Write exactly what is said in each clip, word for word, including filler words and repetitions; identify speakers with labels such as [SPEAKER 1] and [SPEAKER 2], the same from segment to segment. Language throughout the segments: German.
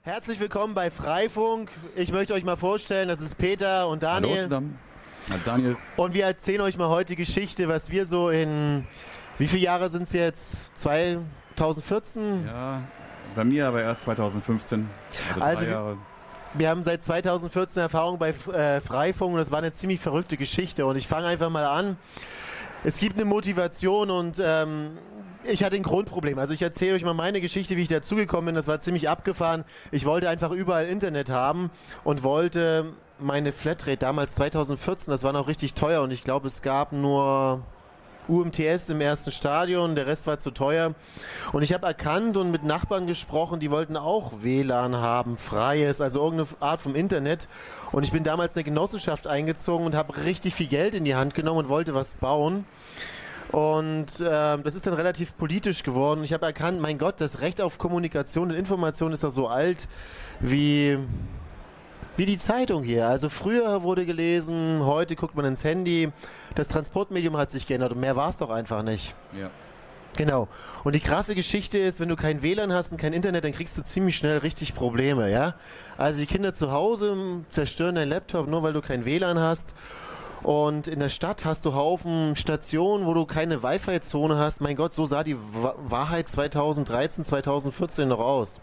[SPEAKER 1] Herzlich willkommen bei Freifunk. Ich möchte euch mal vorstellen, das ist Peter und Daniel.
[SPEAKER 2] Hallo zusammen. Hallo Daniel.
[SPEAKER 1] Und wir erzählen euch mal heute die Geschichte, was wir so in, wie viele Jahre sind es jetzt? zweitausendvierzehn?
[SPEAKER 2] Ja, bei mir aber erst zweitausendfünfzehn. Also,
[SPEAKER 1] Also
[SPEAKER 2] drei
[SPEAKER 1] wir-
[SPEAKER 2] Jahre.
[SPEAKER 1] Wir haben seit zweitausendvierzehn Erfahrung bei äh, Freifunk und das war eine ziemlich verrückte Geschichte. Und ich fange einfach mal an. Es gibt eine Motivation und ähm, ich hatte ein Grundproblem. Also ich erzähle euch mal meine Geschichte, wie ich dazugekommen bin. Das war ziemlich abgefahren. Ich wollte einfach überall Internet haben und wollte meine Flatrate damals zweitausendvierzehn, das war noch richtig teuer und ich glaube, es gab nur U M T S im ersten Stadion, der Rest war zu teuer. Und ich habe erkannt und mit Nachbarn gesprochen, die wollten auch W L A N haben, freies, also irgendeine Art vom Internet. Und ich bin damals in eine Genossenschaft eingezogen und habe richtig viel Geld in die Hand genommen und wollte was bauen. Und äh, das ist dann relativ politisch geworden. Ich habe erkannt, mein Gott, das Recht auf Kommunikation und Information ist doch so alt wie... Wie die Zeitung hier. Also früher wurde gelesen, heute guckt man ins Handy. Das Transportmedium hat sich geändert und mehr war es doch einfach nicht.
[SPEAKER 2] Ja.
[SPEAKER 1] Genau. Und die krasse Geschichte ist, wenn du kein W L A N hast und kein Internet, dann kriegst du ziemlich schnell richtig Probleme, ja. Also die Kinder zu Hause zerstören deinen Laptop nur, weil du kein W L A N hast. Und in der Stadt hast du Haufen Stationen, wo du keine Wi-Fi-Zone hast. Mein Gott, so sah die Wa- Wahrheit zweitausenddreizehn, zweitausendvierzehn noch aus.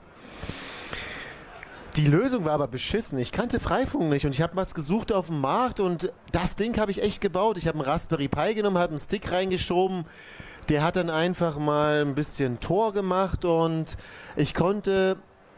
[SPEAKER 1] Die Lösung war aber beschissen. Ich kannte Freifunk nicht und ich habe was gesucht auf dem Markt und das Ding habe ich echt gebaut. Ich habe einen Raspberry Pi genommen, habe einen Stick reingeschoben. Der hat dann einfach mal ein bisschen Tor gemacht und ich konnte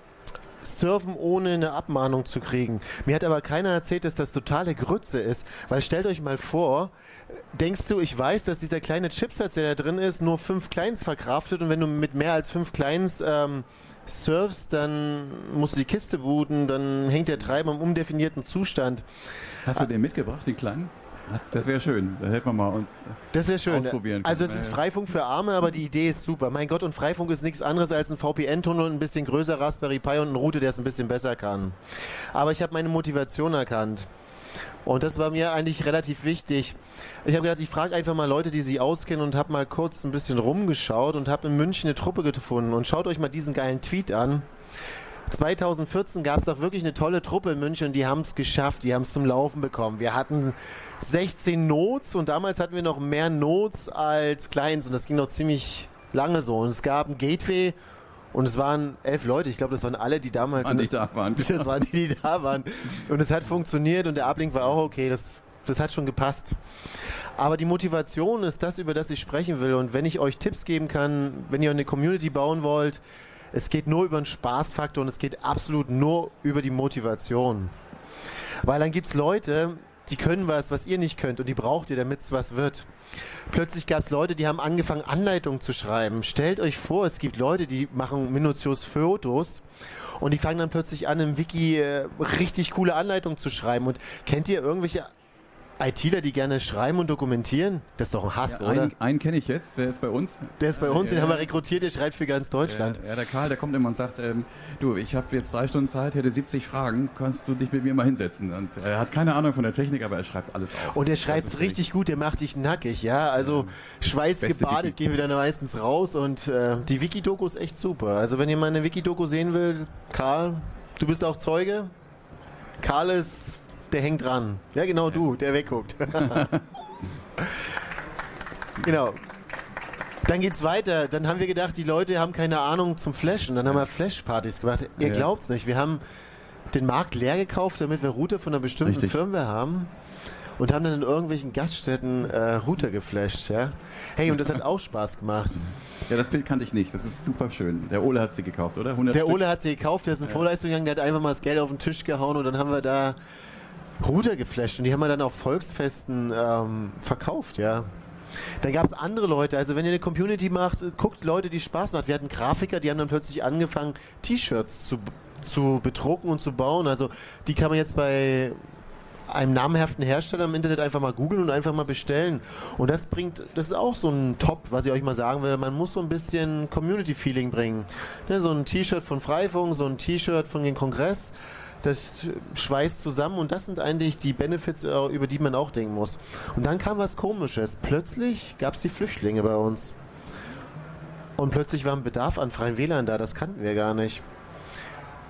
[SPEAKER 1] surfen, ohne eine Abmahnung zu kriegen. Mir hat aber keiner erzählt, dass das totale Grütze ist. Weil stellt euch mal vor, denkst du, ich weiß, dass dieser kleine Chipsatz, der da drin ist, nur fünf Clients verkraftet und wenn du mit mehr als fünf Clients ähm, surfst, dann musst du die Kiste booten, dann hängt der Treiber im undefinierten Zustand.
[SPEAKER 2] Hast du den mitgebracht, den kleinen? Das, das wäre schön. Da hätten wir mal uns
[SPEAKER 1] Das wäre schön.
[SPEAKER 2] ausprobieren können.
[SPEAKER 1] Also es ist
[SPEAKER 2] Ja.
[SPEAKER 1] Freifunk für Arme, aber die Idee ist super. Mein Gott, und Freifunk ist nichts anderes als ein V P N-Tunnel, ein bisschen größer Raspberry Pi und ein Router, der es ein bisschen besser kann. Aber ich habe meine Motivation erkannt. Und das war mir eigentlich relativ wichtig. Ich habe gedacht, ich frage einfach mal Leute, die sich auskennen und habe mal kurz ein bisschen rumgeschaut und habe in München eine Truppe gefunden. Und schaut euch mal diesen geilen Tweet an. zweitausendvierzehn gab es doch wirklich eine tolle Truppe in München und die haben es geschafft, die haben es zum Laufen bekommen. Wir hatten sechzehn Nodes und damals hatten wir noch mehr Nodes als Clients und das ging noch ziemlich lange so. Und es gab ein Gateway und es waren elf Leute, ich glaube, das waren alle, die damals...
[SPEAKER 2] Waren nicht da waren.
[SPEAKER 1] Das waren die, die da waren. Und es hat funktioniert und der Uplink war auch okay, das, das hat schon gepasst. Aber die Motivation ist das, über das ich sprechen will. Und wenn ich euch Tipps geben kann, wenn ihr eine Community bauen wollt, es geht nur über den Spaßfaktor und es geht absolut nur über die Motivation. Weil dann gibt es Leute, die können was, was ihr nicht könnt und die braucht ihr, damit es was wird. Plötzlich gab es Leute, die haben angefangen, Anleitungen zu schreiben. Stellt euch vor, es gibt Leute, die machen minutiös Fotos und die fangen dann plötzlich an, im Wiki äh, richtig coole Anleitungen zu schreiben. Und kennt ihr irgendwelche ITler, die gerne schreiben und dokumentieren? Das ist doch ein Hass,
[SPEAKER 2] Ja,
[SPEAKER 1] oder?
[SPEAKER 2] einen, einen kenne ich jetzt, der ist bei uns.
[SPEAKER 1] Der ist bei uns,
[SPEAKER 2] Ja,
[SPEAKER 1] den haben wir
[SPEAKER 2] ja.
[SPEAKER 1] rekrutiert, der schreibt für ganz Deutschland.
[SPEAKER 2] Ja, ja, der Karl, der kommt immer und sagt, ähm, du, ich habe jetzt drei Stunden Zeit, hätte siebzig Fragen, kannst du dich mit mir mal hinsetzen? Und er hat keine Ahnung von der Technik, aber er schreibt alles auf.
[SPEAKER 1] Und er
[SPEAKER 2] Das
[SPEAKER 1] schreibt
[SPEAKER 2] ist
[SPEAKER 1] es richtig gut, der macht dich nackig, ja. Also schweißgebadet
[SPEAKER 2] Wiki.
[SPEAKER 1] gehen wir dann meistens raus und äh, die Wiki-Doku ist echt super. Also wenn ihr mal eine Wiki-Doku sehen will, Karl, du bist auch Zeuge. Karl ist, der hängt dran. Ja, genau du, der wegguckt. Genau. Dann geht's weiter. Dann haben wir gedacht, die Leute haben keine Ahnung zum Flashen. Dann haben wir Flash-Partys gemacht. Ihr
[SPEAKER 2] Ja.
[SPEAKER 1] glaubt's nicht. Wir haben den Markt leer gekauft, damit wir Router von einer bestimmten
[SPEAKER 2] Richtig.
[SPEAKER 1] Firmware haben. Und haben dann in irgendwelchen Gaststätten äh, Router geflasht, ja. Hey, und das hat auch Spaß gemacht.
[SPEAKER 2] Ja, das Bild kannte ich nicht, das ist super schön. Der Ole hat sie gekauft, oder? hundert
[SPEAKER 1] Der
[SPEAKER 2] Stück?
[SPEAKER 1] Ole hat sie gekauft, der ist in Vorleistung gegangen, der hat einfach mal das Geld auf den Tisch gehauen und dann haben wir da Router geflasht und die haben wir dann auf Volksfesten ähm, verkauft, ja. Dann gab es andere Leute, also wenn ihr eine Community macht, guckt Leute, die Spaß macht. Wir hatten Grafiker, die haben dann plötzlich angefangen, T-Shirts zu, zu bedrucken und zu bauen. Also die kann man jetzt bei einem namenhaften Hersteller im Internet einfach mal googeln und einfach mal bestellen. Und das bringt, das ist auch so ein Top, was ich euch mal sagen will. Man muss so ein bisschen Community-Feeling bringen. Ne, so ein T-Shirt von Freifunk, so ein T-Shirt von den Kongress, das schweißt zusammen und das sind eigentlich die Benefits, äh, über die man auch denken muss. Und dann kam was Komisches. Plötzlich gab es die Flüchtlinge bei uns. Und plötzlich war ein Bedarf an freien W L A N da, das kannten wir gar nicht.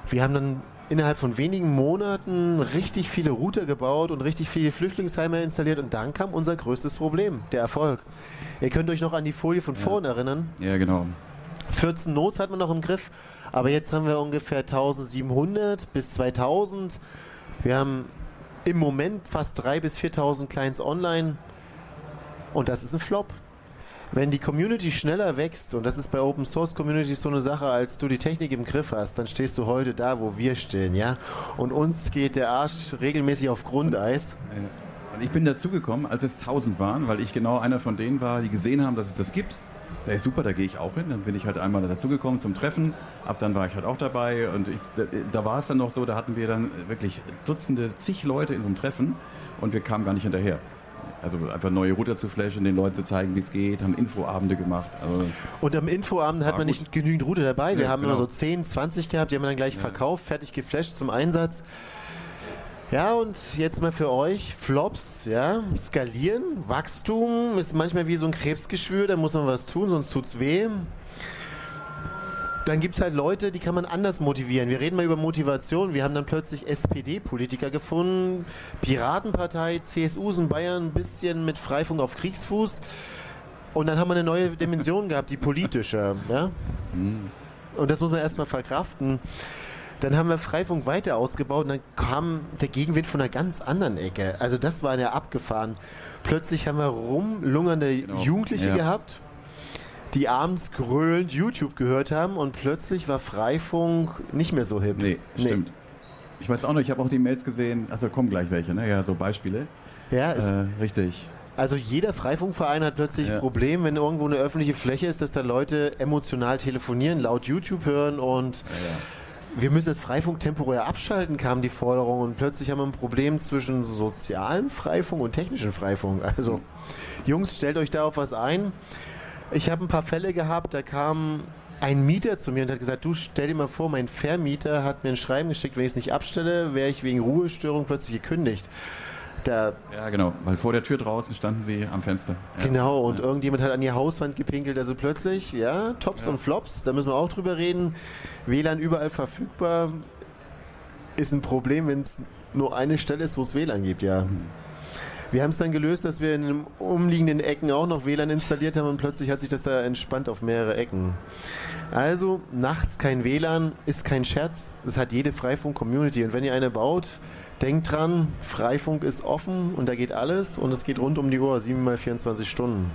[SPEAKER 1] Wir haben dann innerhalb von wenigen Monaten richtig viele Router gebaut und richtig viele Flüchtlingsheime installiert und dann kam unser größtes Problem, der Erfolg. Ihr könnt euch noch an die Folie von ja. vorn erinnern.
[SPEAKER 2] Ja, genau.
[SPEAKER 1] vierzehn Nodes hat man noch im Griff, aber jetzt haben wir ungefähr eintausendsiebenhundert bis zweitausend. Wir haben im Moment fast dreitausend bis viertausend Clients online und das ist ein Flop. Wenn die Community schneller wächst, und das ist bei Open Source Communities so eine Sache, als du die Technik im Griff hast, dann stehst du heute da, wo wir stehen, ja? Und uns geht der Arsch regelmäßig auf Grundeis.
[SPEAKER 2] Und, und ich bin dazugekommen, als es tausend waren, weil ich genau einer von denen war, die gesehen haben, dass es das gibt. Sag ich, super, da gehe ich auch hin. Dann bin ich halt einmal dazugekommen zum Treffen. Ab dann war ich halt auch dabei. Und ich, da, da war es dann noch so, da hatten wir dann wirklich Dutzende, zig Leute in so einem Treffen und wir kamen gar nicht hinterher. Also einfach neue Router zu flashen, den Leuten zu zeigen, wie es geht, haben Infoabende gemacht. Also
[SPEAKER 1] und am Infoabend hat man
[SPEAKER 2] gut.
[SPEAKER 1] nicht genügend Router dabei. Wir
[SPEAKER 2] ja,
[SPEAKER 1] haben
[SPEAKER 2] genau.
[SPEAKER 1] immer so zehn, zwanzig gehabt, die haben wir dann gleich ja. verkauft, fertig geflasht zum Einsatz. Ja, und jetzt mal für euch, Flops, ja, skalieren, Wachstum ist manchmal wie so ein Krebsgeschwür, da muss man was tun, sonst tut's weh. Dann gibt es halt Leute, die kann man anders motivieren. Wir reden mal über Motivation. Wir haben dann plötzlich S P D-Politiker gefunden, Piratenpartei, C S U ist in Bayern ein bisschen mit Freifunk auf Kriegsfuß. Und dann haben wir eine neue Dimension gehabt, die politische. Ja? Und das muss man erstmal verkraften. Dann haben wir Freifunk weiter ausgebaut und dann kam der Gegenwind von einer ganz anderen Ecke. Also das war ja abgefahren. Plötzlich haben wir rumlungernde genau. Jugendliche ja. gehabt, die abends gröhlend YouTube gehört haben und plötzlich war Freifunk nicht mehr so hip.
[SPEAKER 2] Nee, nee. Stimmt. Ich weiß auch noch, ich habe auch die Mails gesehen, also kommen gleich welche, ne? Ja, so Beispiele.
[SPEAKER 1] Ja,
[SPEAKER 2] äh, richtig.
[SPEAKER 1] Also jeder Freifunkverein hat plötzlich ja. ein Problem, wenn irgendwo eine öffentliche Fläche ist, dass da Leute emotional telefonieren, laut YouTube hören und ja, ja. wir müssen das Freifunk temporär abschalten, kam die Forderung und plötzlich haben wir ein Problem zwischen sozialem Freifunk und technischem Freifunk. Also Jungs, stellt euch da auf was ein. Ich habe ein paar Fälle gehabt, da kam ein Mieter zu mir und hat gesagt, du stell dir mal vor, mein Vermieter hat mir ein Schreiben geschickt, wenn ich es nicht abstelle, wäre ich wegen Ruhestörung plötzlich gekündigt. Da
[SPEAKER 2] ja, genau, weil vor der Tür draußen standen sie am Fenster. Ja.
[SPEAKER 1] Genau, und
[SPEAKER 2] ja.
[SPEAKER 1] irgendjemand hat an die Hauswand gepinkelt, also plötzlich, ja, Tops ja. und Flops, da müssen wir auch drüber reden. W L A N überall verfügbar ist ein Problem, wenn es nur eine Stelle ist, wo es W L A N gibt, ja. Mhm. Wir haben es dann gelöst, dass wir in den umliegenden Ecken auch noch W L A N installiert haben und plötzlich hat sich das da entspannt auf mehrere Ecken. Also, nachts kein W L A N ist kein Scherz, das hat jede Freifunk-Community und wenn ihr eine baut, denkt dran, Freifunk ist offen und da geht alles und es geht rund um die Uhr, sieben mal vierundzwanzig Stunden.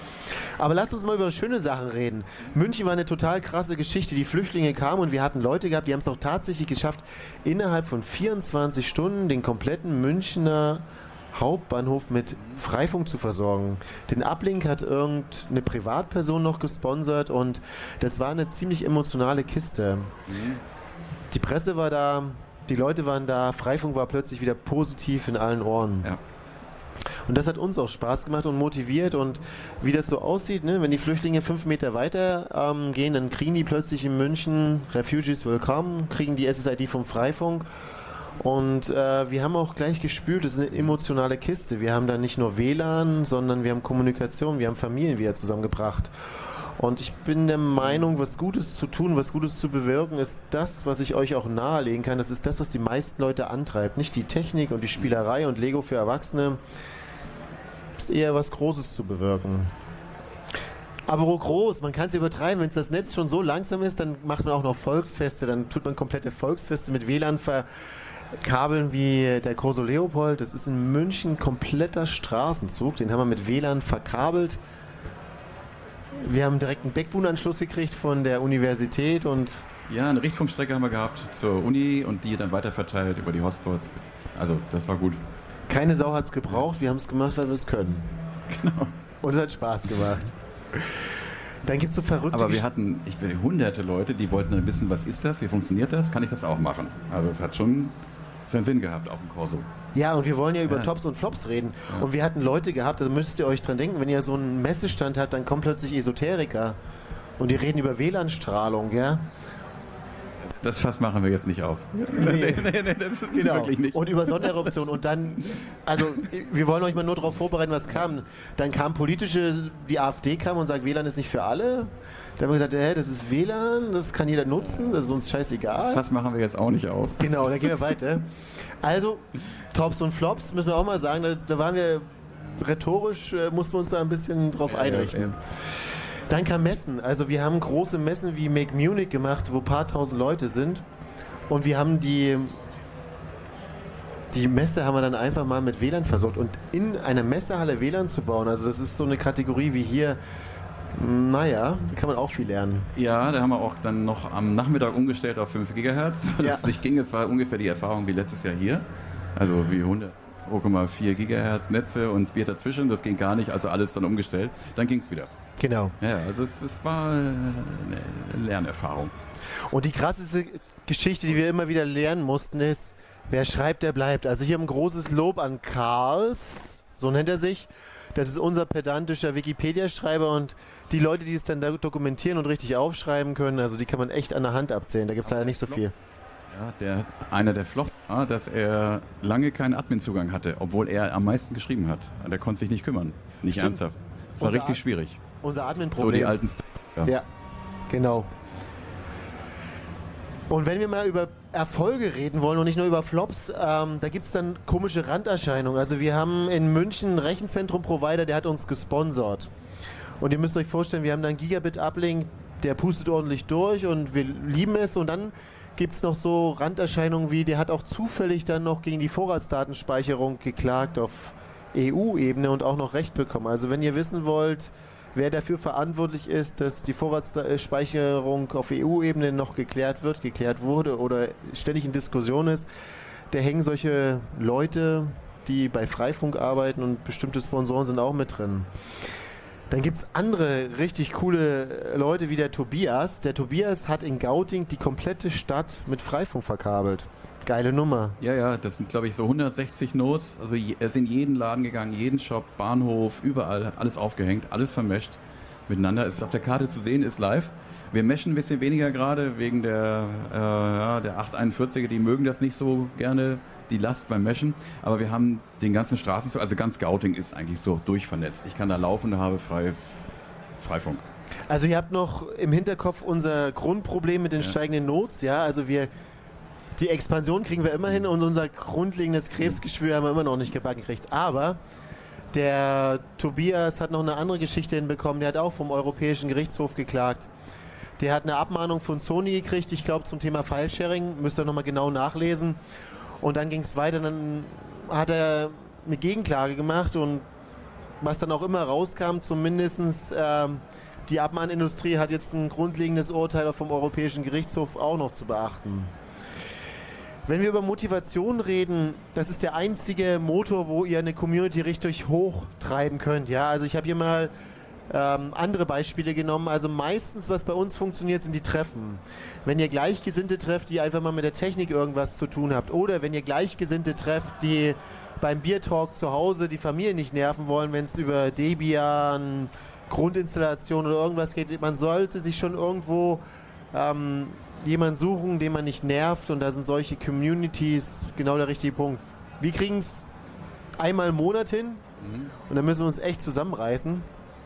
[SPEAKER 1] Aber lasst uns mal über schöne Sachen reden. München war eine total krasse Geschichte. Die Flüchtlinge kamen und wir hatten Leute gehabt, die haben es auch tatsächlich geschafft, innerhalb von vierundzwanzig Stunden den kompletten Münchner Hauptbahnhof mit Freifunk zu versorgen. Den Uplink hat irgendeine Privatperson noch gesponsert und das war eine ziemlich emotionale Kiste. Mhm. Die Presse war da, die Leute waren da, Freifunk war plötzlich wieder positiv in allen Ohren. Ja. Und das hat uns auch Spaß gemacht und motiviert und wie das so aussieht, ne? Wenn die Flüchtlinge fünf Meter weiter ähm, gehen, dann kriegen die plötzlich in München Refugees Willkommen, kriegen die S S I D vom Freifunk und äh, wir haben auch gleich gespürt, das ist eine emotionale Kiste. Wir haben da nicht nur W L A N, sondern wir haben Kommunikation, wir haben Familien wieder zusammengebracht. Und ich bin der Meinung, was Gutes zu tun, was Gutes zu bewirken, ist das, was ich euch auch nahelegen kann. Das ist das, was die meisten Leute antreibt. Nicht die Technik und die Spielerei und Lego für Erwachsene. Es ist eher was Großes zu bewirken. Aber wo groß? Man kann es übertreiben. Wenn es das Netz schon so langsam ist, dann macht man auch noch Volksfeste. Dann tut man komplette Volksfeste mit W L A N verkabeln wie der Corso Leopold. Das ist in München kompletter Straßenzug. Den haben wir mit W L A N verkabelt. Wir haben direkt einen Backbone-Anschluss gekriegt von der Universität und...
[SPEAKER 2] Ja, eine Richtfunkstrecke haben wir gehabt zur Uni und die dann weiterverteilt über die Hotspots. Also, das war gut.
[SPEAKER 1] Keine Sau hat es gebraucht, wir haben es gemacht, weil wir es können. Genau. Und es hat Spaß gemacht. Dann gibt es so verrückte...
[SPEAKER 2] Aber wir hatten ich bin, hunderte Leute, die wollten dann wissen, was ist das, wie funktioniert das, kann ich das auch machen? Also, es hat schon seinen Sinn gehabt auf dem Corso.
[SPEAKER 1] Ja, und wir wollen ja über ja. Tops und Flops reden. Ja. Und wir hatten Leute gehabt, da müsst ihr euch dran denken, wenn ihr so einen Messestand habt, dann kommen plötzlich Esoteriker und die reden über W L A N-Strahlung, ja?
[SPEAKER 2] Das Fass machen wir jetzt nicht auf.
[SPEAKER 1] Nee, nee, nee, nee das ist genau. Wirklich nicht. Und über Sondereruption und dann, also wir wollen euch mal nur darauf vorbereiten, was kam. Dann kam politische, die AfD kam und sagt, W L A N ist nicht für alle. Da haben wir gesagt, äh, das ist W L A N, das kann jeder nutzen, das ist uns scheißegal.
[SPEAKER 2] Das machen wir jetzt auch nicht auf.
[SPEAKER 1] Genau, dann gehen wir weiter. Also, Tops und Flops, müssen wir auch mal sagen, da, da waren wir rhetorisch, äh, mussten wir uns da ein bisschen drauf
[SPEAKER 2] Ja,
[SPEAKER 1] einrichten.
[SPEAKER 2] ja, ja.
[SPEAKER 1] Dann kam Messen. Also wir haben große Messen wie Make Munich gemacht, wo ein paar tausend Leute sind. Und wir haben die, die Messe haben wir dann einfach mal mit W L A N versorgt. Und in einer Messehalle W L A N zu bauen, also das ist so eine Kategorie wie hier, naja, da kann man auch viel lernen.
[SPEAKER 2] Ja, da haben wir auch dann noch am Nachmittag umgestellt auf fünf Gigahertz, weil
[SPEAKER 1] Ja.
[SPEAKER 2] es nicht ging. Es war ungefähr die Erfahrung wie letztes Jahr hier. Also wie hundert, zwei Komma vier Gigahertz Netze und wir dazwischen. Das ging gar nicht, also alles dann umgestellt. Dann ging es wieder.
[SPEAKER 1] Genau.
[SPEAKER 2] Ja, also es, es war eine Lernerfahrung.
[SPEAKER 1] Und die krasseste Geschichte, die wir immer wieder lernen mussten, ist, wer schreibt, der bleibt. Also hier ein großes Lob an Karls, so nennt er sich. Das ist unser pedantischer Wikipedia-Schreiber und die Leute, die es dann da dokumentieren und richtig aufschreiben können, also die kann man echt an der Hand abzählen. Da gibt es leider nicht so viel.
[SPEAKER 2] Ja, der, einer der Flops war, dass er lange keinen Admin-Zugang hatte, obwohl er am meisten geschrieben hat. Der konnte sich nicht kümmern. Nicht
[SPEAKER 1] Stimmt.
[SPEAKER 2] ernsthaft. Es war
[SPEAKER 1] Unser
[SPEAKER 2] richtig
[SPEAKER 1] Ad-
[SPEAKER 2] schwierig.
[SPEAKER 1] Unser
[SPEAKER 2] So
[SPEAKER 1] Admin-Problem.
[SPEAKER 2] die alten St ja.
[SPEAKER 1] Ja, genau. Und wenn wir mal über Erfolge reden wollen und nicht nur über Flops, ähm, da gibt es dann komische Randerscheinungen. Also wir haben in München einen Rechenzentrum-Provider, der hat uns gesponsert. Und ihr müsst euch vorstellen, wir haben da einen Gigabit-Uplink, der pustet ordentlich durch und wir lieben es. Und dann gibt es noch so Randerscheinungen wie, der hat auch zufällig dann noch gegen die Vorratsdatenspeicherung geklagt auf E U-Ebene und auch noch Recht bekommen. Also wenn ihr wissen wollt, wer dafür verantwortlich ist, dass die Vorratsspeicherung auf E U-Ebene noch geklärt wird, geklärt wurde oder ständig in Diskussion ist, da hängen solche Leute, die bei Freifunk arbeiten und bestimmte Sponsoren sind auch mit drin. Dann gibt es andere richtig coole Leute wie der Tobias. Der Tobias hat in Gauting die komplette Stadt mit Freifunk verkabelt. Geile Nummer.
[SPEAKER 2] Ja, ja, das sind, glaube ich, so hundertsechzig Nodes. Also je- er ist in jeden Laden gegangen, jeden Shop, Bahnhof, überall, hat alles aufgehängt, alles vermescht miteinander. Es ist auf der Karte zu sehen, ist live. Wir meschen ein bisschen weniger gerade wegen der, äh, ja, der acht einundvierziger, die mögen das nicht so gerne, die Last beim Meschen. Aber wir haben den ganzen Straßenzug, also ganz Gauting ist eigentlich so durchvernetzt. Ich kann da laufen und habe freies Freifunk.
[SPEAKER 1] Also ihr habt noch im Hinterkopf unser Grundproblem mit den
[SPEAKER 2] Ja.
[SPEAKER 1] steigenden Notes, ja, also wir, die Expansion kriegen wir immer hin und unser grundlegendes Krebsgeschwür haben wir immer noch nicht gebacken gekriegt, aber der Tobias hat noch eine andere Geschichte hinbekommen, der hat auch vom Europäischen Gerichtshof geklagt. Der hat eine Abmahnung von Sony gekriegt, ich glaube zum Thema File-Sharing, müsst ihr nochmal genau nachlesen. Und dann ging es weiter, dann hat er eine Gegenklage gemacht und was dann auch immer rauskam, zumindest ähm, die Abmahnindustrie hat jetzt ein grundlegendes Urteil vom Europäischen Gerichtshof auch noch zu beachten. Wenn wir über Motivation reden, das ist der einzige Motor, wo ihr eine Community richtig hochtreiben könnt. Ja, also ich habe hier mal ähm, andere Beispiele genommen. Also meistens, was bei uns funktioniert, sind die Treffen. Wenn ihr Gleichgesinnte trefft, die einfach mal mit der Technik irgendwas zu tun habt, oder wenn ihr Gleichgesinnte trefft, die beim Biertalk zu Hause die Familie nicht nerven wollen, wenn es über Debian, Grundinstallation oder irgendwas geht, man sollte sich schon irgendwo ähm, jemanden suchen, den man nicht nervt, und da sind solche Communities genau der richtige Punkt. Wir kriegen es einmal im Monat hin und dann müssen wir uns echt zusammenreißen.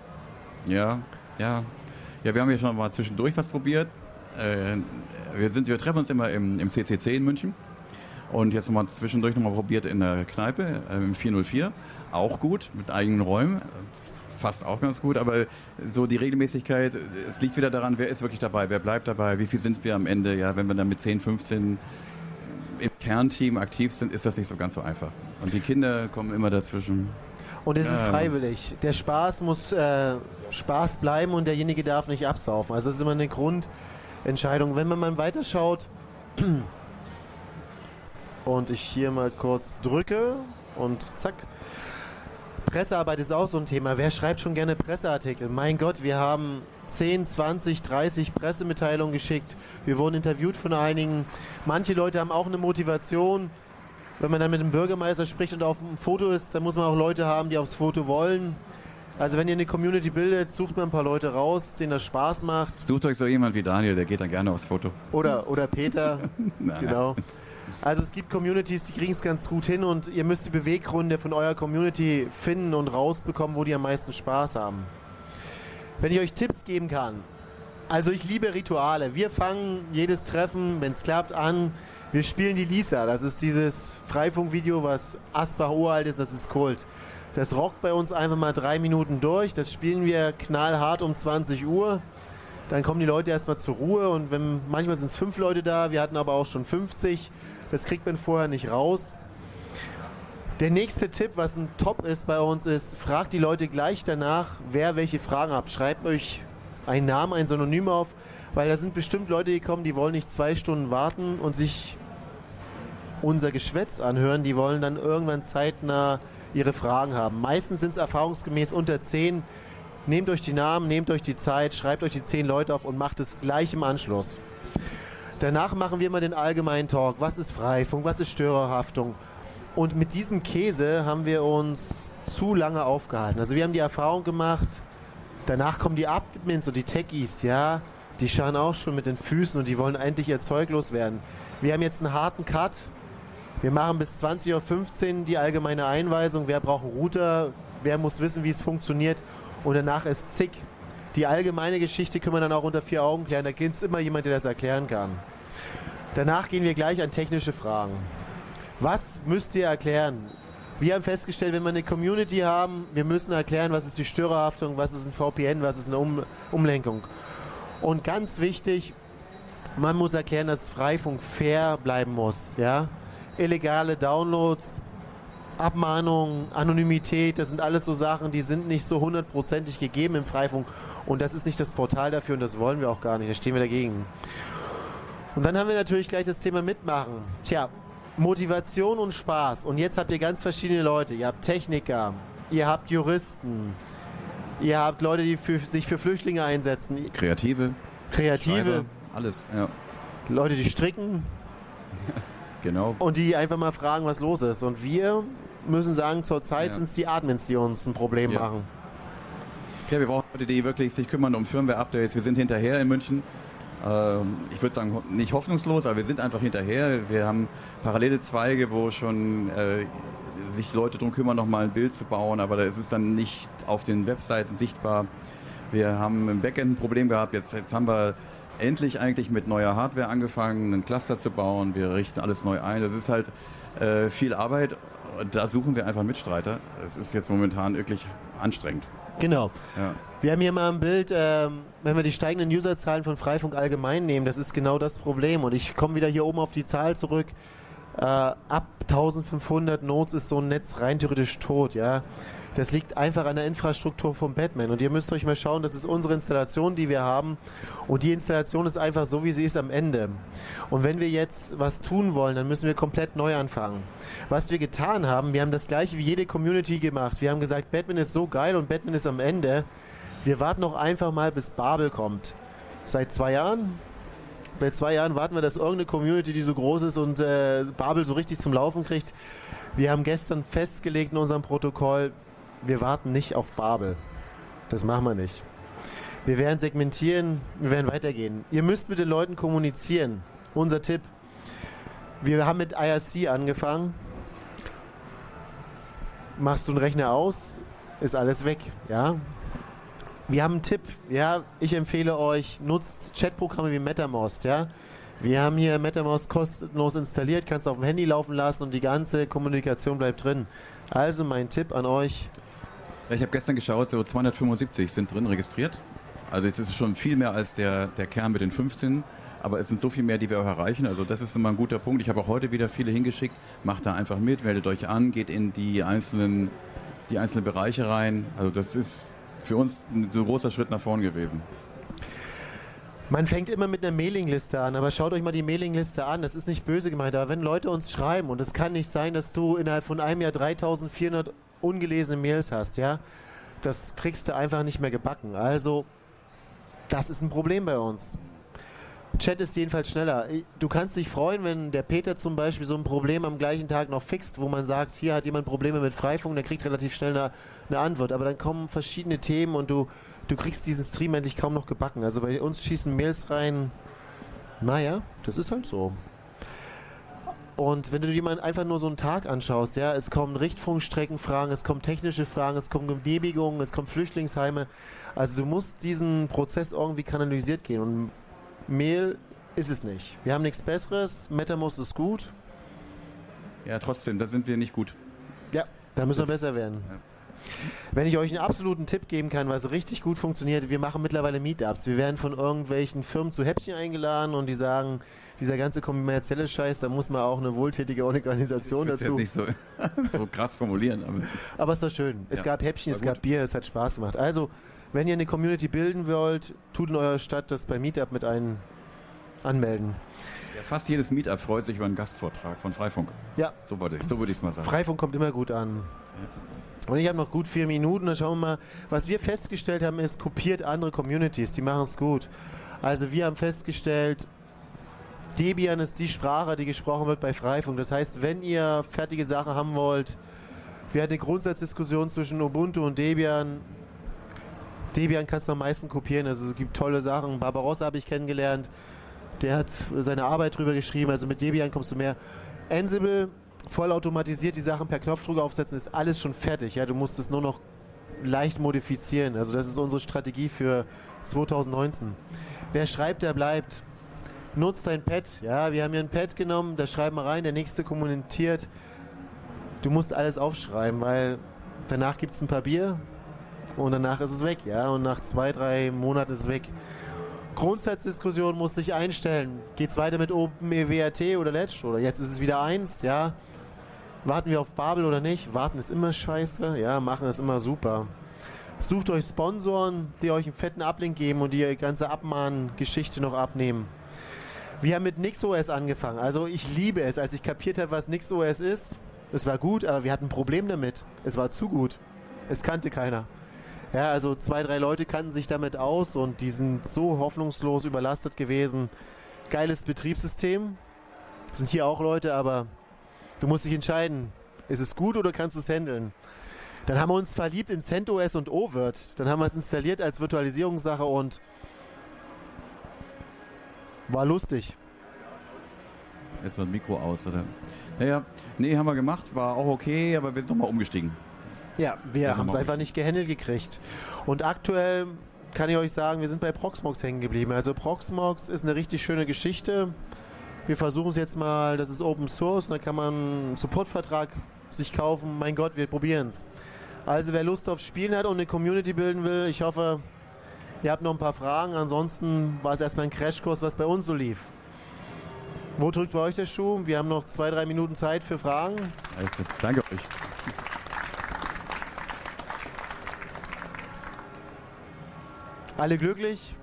[SPEAKER 2] Ja, ja. Ja, wir haben ja schon mal zwischendurch was probiert. Äh, wir, sind, wir treffen uns immer im, im C C C in München. Und jetzt nochmal zwischendurch nochmal probiert in der Kneipe, äh, im vier null vier. Auch gut, mit eigenen Räumen. Fast auch ganz gut, aber so die Regelmäßigkeit, es liegt wieder daran, wer ist wirklich dabei, wer bleibt dabei, wie viel sind wir am Ende. Ja, wenn wir dann mit zehn, fünfzehn im Kernteam aktiv sind, ist das nicht so ganz so einfach. Und die Kinder kommen immer dazwischen.
[SPEAKER 1] Und es ist
[SPEAKER 2] Ja.
[SPEAKER 1] freiwillig. Der Spaß muss äh, Spaß bleiben und derjenige darf nicht absaufen. Also das ist immer eine Grundentscheidung. Wenn man mal weiterschaut und ich hier mal kurz drücke und zack. Pressearbeit ist auch so ein Thema. Wer schreibt schon gerne Presseartikel? Mein Gott, wir haben zehn, zwanzig, dreißig Pressemitteilungen geschickt. Wir wurden interviewt von einigen. Manche Leute haben auch eine Motivation. Wenn man dann mit dem Bürgermeister spricht und auf dem Foto ist, dann muss man auch Leute haben, die aufs Foto wollen. Also wenn ihr eine Community bildet, sucht man ein paar Leute raus, denen das Spaß macht.
[SPEAKER 2] Sucht euch so jemand wie Daniel, der geht dann gerne aufs Foto.
[SPEAKER 1] Oder, oder Peter.
[SPEAKER 2] Nein,
[SPEAKER 1] Genau. Also es gibt Communities, die kriegen es ganz gut hin und ihr müsst die Beweggründe von eurer Community finden und rausbekommen, wo die am meisten Spaß haben. Wenn ich euch Tipps geben kann, Also ich liebe Rituale. Wir fangen jedes Treffen, wenn es klappt, an. Wir spielen die Lisa. Das ist dieses Freifunkvideo, was Asbach uralt ist. Das ist Kult. Das rockt bei uns einfach mal drei Minuten durch. Das spielen wir knallhart um zwanzig Uhr. Dann kommen die Leute erstmal zur Ruhe. Und wenn, manchmal sind es fünf Leute da. Wir hatten aber auch schon fünfzig. Das kriegt man vorher nicht raus. Der nächste Tipp, was ein Top ist bei uns, ist, fragt die Leute gleich danach, wer welche Fragen hat. Schreibt euch einen Namen, ein Synonym auf, weil da sind bestimmt Leute gekommen, die wollen nicht zwei Stunden warten und sich unser Geschwätz anhören. Die wollen dann irgendwann zeitnah ihre Fragen haben. Meistens sind es erfahrungsgemäß unter zehn. Nehmt euch die Namen, nehmt euch die Zeit, schreibt euch die zehn Leute auf und macht es gleich im Anschluss. Danach machen wir mal den allgemeinen Talk. Was ist Freifunk? Was ist Störerhaftung? Und mit diesem Käse haben wir uns zu lange aufgehalten. Also wir haben die Erfahrung gemacht, danach kommen die Admins und die Techies, ja, die schauen auch schon mit den Füßen und die wollen endlich ihr Zeug loswerden. Wir haben jetzt einen harten Cut. Wir machen bis zwanzig Uhr fünfzehn die allgemeine Einweisung. Wer braucht einen Router? Wer muss wissen, wie es funktioniert? Und danach ist zick. Die allgemeine Geschichte können wir dann auch unter vier Augen klären. Da gibt es immer jemand, der das erklären kann. Danach gehen wir gleich an technische Fragen. Was müsst ihr erklären? Wir haben festgestellt, wenn wir eine Community haben, wir müssen erklären, was ist die Störerhaftung, was ist ein V P N, was ist eine um Umlenkung. Und ganz wichtig, man muss erklären, dass Freifunk fair bleiben muss. Ja? Illegale Downloads, Abmahnungen, Anonymität, das sind alles so Sachen, die sind nicht so hundertprozentig gegeben im Freifunk. Und das ist nicht das Portal dafür und das wollen wir auch gar nicht, da stehen wir dagegen. Und dann haben wir natürlich gleich das Thema Mitmachen. Tja, Motivation und Spaß. Und jetzt habt ihr ganz verschiedene Leute. Ihr habt Techniker, ihr habt Juristen, ihr habt Leute, die für, sich für Flüchtlinge einsetzen.
[SPEAKER 2] Kreative.
[SPEAKER 1] Kreative.
[SPEAKER 2] Schreiber, alles, ja.
[SPEAKER 1] Leute, die stricken.
[SPEAKER 2] Genau.
[SPEAKER 1] Und die einfach mal fragen, was los ist. Und wir müssen sagen, zurzeit
[SPEAKER 2] ja.
[SPEAKER 1] sind es die Admins, die uns ein Problem
[SPEAKER 2] ja.
[SPEAKER 1] machen.
[SPEAKER 2] Ja, wir brauchen Leute, die wirklich sich kümmern um Firmware-Updates. Wir sind hinterher in München. Ich würde sagen, nicht hoffnungslos, aber wir sind einfach hinterher. Wir haben parallele Zweige, wo schon äh, sich Leute darum kümmern, nochmal ein Bild zu bauen, aber da ist es dann nicht auf den Webseiten sichtbar. Wir haben im Backend ein Problem gehabt. Jetzt, jetzt haben wir endlich eigentlich mit neuer Hardware angefangen, einen Cluster zu bauen. Wir richten alles neu ein. Das ist halt äh, viel Arbeit. Da suchen wir einfach Mitstreiter. Es ist jetzt momentan wirklich anstrengend.
[SPEAKER 1] Genau.
[SPEAKER 2] Ja.
[SPEAKER 1] Wir haben hier mal ein Bild, ähm, wenn wir die steigenden Userzahlen von Freifunk allgemein nehmen, das ist genau das Problem. Und ich komme wieder hier oben auf die Zahl zurück. Äh, ab eintausendfünfhundert Nodes ist so ein Netz rein theoretisch tot, ja. Das liegt einfach an der Infrastruktur vom Batman. Und ihr müsst euch mal schauen, das ist unsere Installation, die wir haben. Und die Installation ist einfach so, wie sie ist am Ende. Und wenn wir jetzt was tun wollen, dann müssen wir komplett neu anfangen. Was wir getan haben, wir haben das gleiche wie jede Community gemacht. Wir haben gesagt, Batman ist so geil und Batman ist am Ende. Wir warten noch einfach mal, bis Babel kommt. Seit zwei Jahren? Bei zwei Jahren warten wir, dass irgendeine Community, die so groß ist und äh, Babel so richtig zum Laufen kriegt. Wir haben gestern festgelegt in unserem Protokoll, wir warten nicht auf Babel. Das machen wir nicht. Wir werden segmentieren, wir werden weitergehen. Ihr müsst mit den Leuten kommunizieren. Unser Tipp. Wir haben mit I R C angefangen. Machst du einen Rechner aus, ist alles weg. Ja. Wir haben einen Tipp. Ja, ich empfehle euch, nutzt Chatprogramme wie MetaMost. Ja. Wir haben hier MetaMost kostenlos installiert, kannst du auf dem Handy laufen lassen und die ganze Kommunikation bleibt drin. Also mein Tipp an euch.
[SPEAKER 2] Ich habe gestern geschaut, so zweihundertfünfundsiebzig sind drin registriert. Also jetzt ist es schon viel mehr als der, der Kern mit den fünfzehn. Aber es sind so viel mehr, die wir auch erreichen. Also das ist immer ein guter Punkt. Ich habe auch heute wieder viele hingeschickt. Macht da einfach mit, meldet euch an, geht in die einzelnen, die einzelnen Bereiche rein. Also das ist für uns ein großer Schritt nach vorn gewesen.
[SPEAKER 1] Man fängt immer mit einer Mailingliste an, aber schaut euch mal die Mailingliste an. Das ist nicht böse gemeint, aber wenn Leute uns schreiben, und es kann nicht sein, dass du innerhalb von einem Jahr dreitausendvierhundert ungelesene Mails hast, ja, das kriegst du einfach nicht mehr gebacken. Also, das ist ein Problem bei uns. Chat ist jedenfalls schneller. Du kannst dich freuen, wenn der Peter zum Beispiel so ein Problem am gleichen Tag noch fixt, wo man sagt, hier hat jemand Probleme mit Freifunk, der kriegt relativ schnell eine, eine Antwort. Aber dann kommen verschiedene Themen und du, du kriegst diesen Stream endlich kaum noch gebacken. Also bei uns schießen Mails rein. Naja, das ist halt so. Und wenn du dir mal einfach nur so einen Tag anschaust, ja, es kommen Richtfunkstreckenfragen, es kommen technische Fragen, es kommen Genehmigungen, es kommen Flüchtlingsheime. Also du musst diesen Prozess irgendwie kanalisiert gehen. Und Mail ist es nicht. Wir haben nichts Besseres, MetaMost ist gut.
[SPEAKER 2] Ja, trotzdem, da sind wir nicht gut.
[SPEAKER 1] Ja, da müssen
[SPEAKER 2] Das-
[SPEAKER 1] wir besser werden.
[SPEAKER 2] Ja.
[SPEAKER 1] Wenn ich euch einen absoluten Tipp geben kann, was richtig gut funktioniert, wir machen mittlerweile Meetups. Wir werden von irgendwelchen Firmen zu Häppchen eingeladen und die sagen, dieser ganze kommerzielle Scheiß, da muss man auch eine wohltätige Organisation
[SPEAKER 2] Ich will es
[SPEAKER 1] dazu.
[SPEAKER 2] jetzt nicht so, so krass formulieren, aber
[SPEAKER 1] Aber es war schön. Es
[SPEAKER 2] Ja,
[SPEAKER 1] gab Häppchen,
[SPEAKER 2] war
[SPEAKER 1] es
[SPEAKER 2] gut.
[SPEAKER 1] gab Bier, es hat Spaß gemacht. Also, wenn ihr eine Community bilden wollt, tut in eurer Stadt das bei Meetup mit ein anmelden.
[SPEAKER 2] ja, fast jedes Meetup freut sich über einen Gastvortrag von Freifunk.
[SPEAKER 1] Ja,
[SPEAKER 2] So, wollte ich, so würde ich es mal sagen.
[SPEAKER 1] Freifunk kommt immer gut an. Und ich habe noch gut vier Minuten, dann schauen wir mal. Was wir festgestellt haben, ist, kopiert andere Communities, die machen es gut. Also wir haben festgestellt, Debian ist die Sprache, die gesprochen wird bei Freifunk. Das heißt, wenn ihr fertige Sachen haben wollt, wir hatten eine Grundsatzdiskussion zwischen Ubuntu und Debian. Debian kannst du am meisten kopieren, also es gibt tolle Sachen. Barbarossa habe ich kennengelernt, der hat seine Arbeit drüber geschrieben, also mit Debian kommst du mehr. Ansible, vollautomatisiert, die Sachen per Knopfdruck aufsetzen, ist alles schon fertig. Ja, du musst es nur noch leicht modifizieren. Also das ist unsere Strategie für zwanzig neunzehn. Wer schreibt, der bleibt. Nutzt dein Pad. Ja, wir haben hier ein Pad genommen, da schreiben wir rein, der nächste kommentiert. Du musst alles aufschreiben, weil danach gibt es ein paar Bier und danach ist es weg. Ja, und nach zwei, drei Monaten ist es weg. Grundsatzdiskussion muss sich einstellen. Geht es weiter mit OpenEWRT oder Ledge? Oder jetzt ist es wieder eins, ja. Warten wir auf Babel oder nicht? Warten ist immer scheiße, ja, machen ist immer super. Sucht euch Sponsoren, die euch einen fetten Uplink geben und die die ganze Abmahn-Geschichte noch abnehmen. Wir haben mit NixOS angefangen. Also ich liebe es, als ich kapiert habe, was NixOS ist. Es war gut, aber wir hatten ein Problem damit. Es war zu gut. Es kannte keiner. Ja, also zwei, drei Leute kannten sich damit aus und die sind so hoffnungslos überlastet gewesen. Geiles Betriebssystem. Sind hier auch Leute, aber du musst dich entscheiden. Ist es gut oder kannst du es handeln? Dann haben wir uns verliebt in CentOS und oVirt. Dann haben wir es installiert als Virtualisierungssache und war lustig.
[SPEAKER 2] Jetzt war das Mikro aus, oder? Ja, ja. Nee, haben wir gemacht, war auch okay, aber wir sind nochmal umgestiegen.
[SPEAKER 1] Ja, wir
[SPEAKER 2] Ja,
[SPEAKER 1] haben es
[SPEAKER 2] haben wir
[SPEAKER 1] einfach nicht gehandelt gekriegt. Und aktuell kann ich euch sagen, wir sind bei Proxmox hängen geblieben. Also Proxmox ist eine richtig schöne Geschichte. Wir versuchen es jetzt mal, das ist Open Source, da kann man einen Supportvertrag sich kaufen. Mein Gott, wir probieren es. Also wer Lust auf Spielen hat und eine Community bilden will, ich hoffe, ihr habt noch ein paar Fragen. Ansonsten war es erstmal ein Crashkurs, was bei uns so lief. Wo drückt bei euch der Schuh? Wir haben noch zwei, drei Minuten Zeit für Fragen.
[SPEAKER 2] Alles klar. Danke euch.
[SPEAKER 1] Alle glücklich?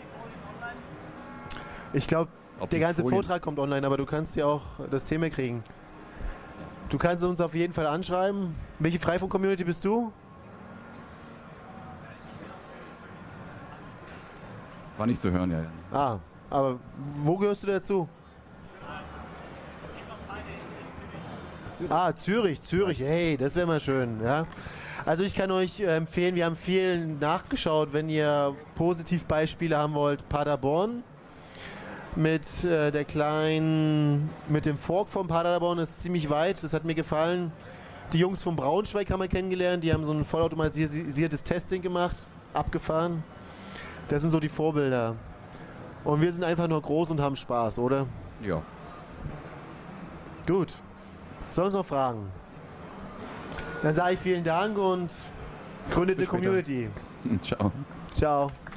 [SPEAKER 1] Ich glaube,
[SPEAKER 2] Ob
[SPEAKER 1] der
[SPEAKER 2] die
[SPEAKER 1] ganze
[SPEAKER 2] Folien-
[SPEAKER 1] Vortrag kommt online, aber du kannst ja auch das Thema kriegen. Du kannst uns auf jeden Fall anschreiben. Welche Freifunk-Community bist du?
[SPEAKER 2] War nicht zu hören, ja. ja.
[SPEAKER 1] Ah, aber wo gehörst du dazu? Ah, Zürich, Zürich, hey, das wäre mal schön, ja. Also ich kann euch äh, empfehlen, wir haben viel nachgeschaut, wenn ihr Positivbeispiele haben wollt, Paderborn mit äh, der kleinen, mit dem Fork von Paderborn ist ziemlich weit, das hat mir gefallen. Die Jungs von Braunschweig haben wir kennengelernt, die haben so ein vollautomatisiertes Testing gemacht, abgefahren. Das sind so die Vorbilder. Und wir sind einfach nur groß und haben Spaß, oder?
[SPEAKER 2] Ja.
[SPEAKER 1] Gut. Sonst noch Fragen? Dann sage ich vielen Dank und gründet eine
[SPEAKER 2] Bis später.
[SPEAKER 1] Community.
[SPEAKER 2] Ciao.
[SPEAKER 1] Ciao.